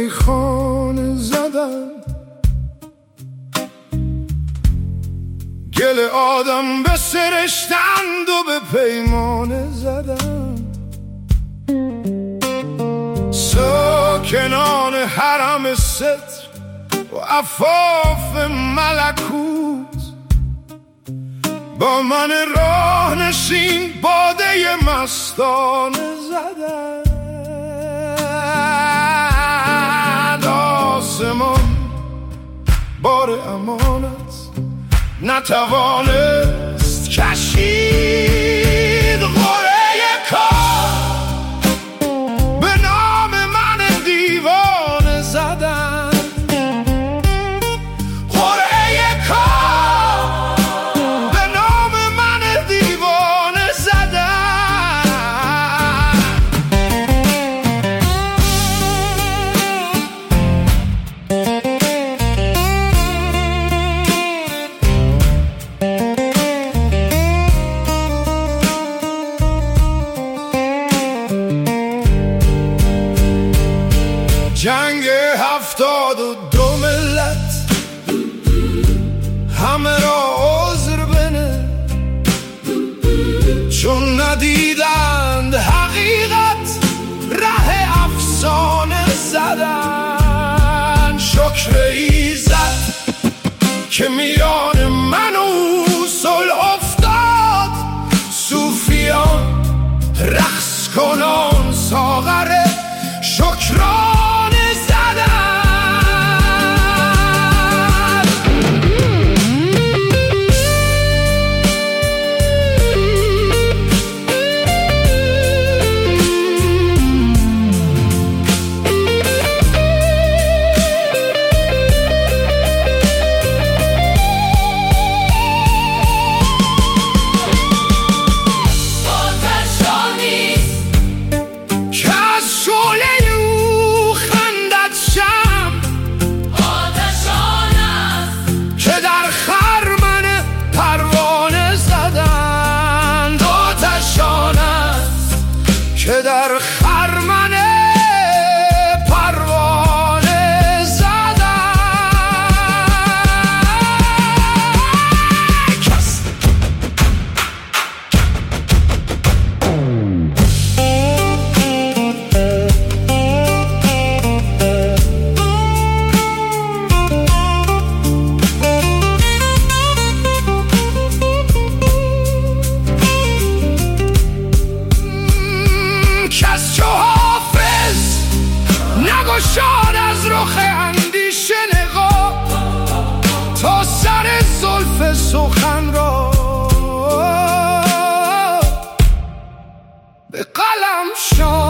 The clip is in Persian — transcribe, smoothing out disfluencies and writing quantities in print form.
میخانه زدم، گل آدم به سرشتند و به پیمانه زدم. ساکنان حرم ستر و عفاف ملکوت با من راه نشین باده مستانه زدن. آسمان بار امانت نتوانست کشید، قرعه کار به نام من دیوانه زدن. قرعه کار به نام من دیوانه زدن. جنگ 72 ملت همه را عذر بنه، چون ندیدند حقیقت ره افسانه زدن. شکر ایزد که میان من و صلح افتاد، صوفیان رقص کنان ساغر شکران که در خرمن پروانه کس چو حافظ نگشاد از رخ اندیشه نقاب، تا سر زلف سخن را به قلم شد.